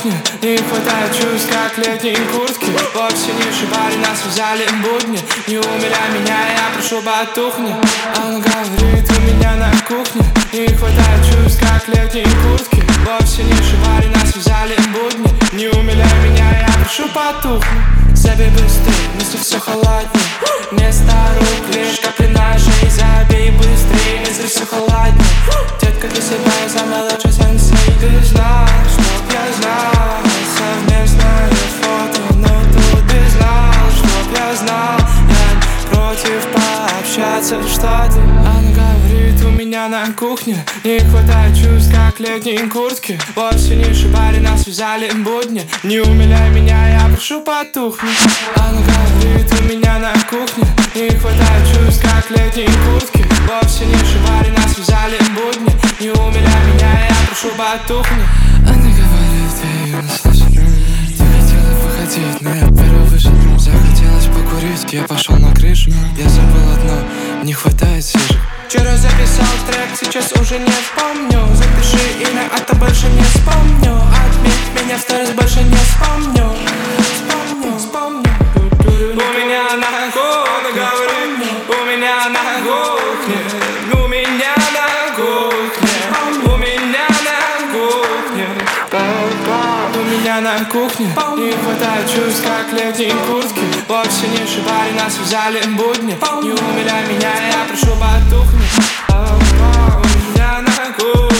кухне. Не хватает чувств, как летней куртки. Вовсе не шибали, нас связали будни. Не умиляй меня, я прошу, потухни. Он говорит у меня на кухне. Не хватает чувств, как летней куртки. Вовсе не шибали, нас связали будни. Не умиляй меня, я прошу, потухни. Забей быстрее, мысли все холоднее. Вместо рук лишь капли ножей. Забей быстрее, мысли все холоднее. Детка, для себя я самый лучший сенсей. Ты знал, чтоб я знал. Совместное фото, но тут ты знал, чтоб я знал. Я против пообщаться, что ты. Она говорит у меня на кухне. Не хватает чувств, как летней куртки. Вовсе не шибали, нас связали будни. Не умиляй меня, я прошу, потухни. Она говорит у меня на кухне. Не хватает чувств, как летней куртки. Вовсе не шибали, нас связали будни. Не умиляй меня, я прошу, потухни. Она говорит, я ее наслышал. Ты хотела выходить, но я первый вышел. Захотелось покурить, я пошел на крышу. Я забыл одно, не хватает свежих. Вчера записал трек, сейчас уже не вспомню. Запиши имя, а то больше не вспомню. Отметь меня в сторис, больше не вспомню. Вспомню. У меня на кухне, говорит, у меня на кухне. У меня на кухне. У меня на кухне. У меня на кухне. Не хватает чувств, как летней куртки. Вовсе не шибали, нас связали будни. Не умиляй меня, я прошу, потухни. У меня на кухне.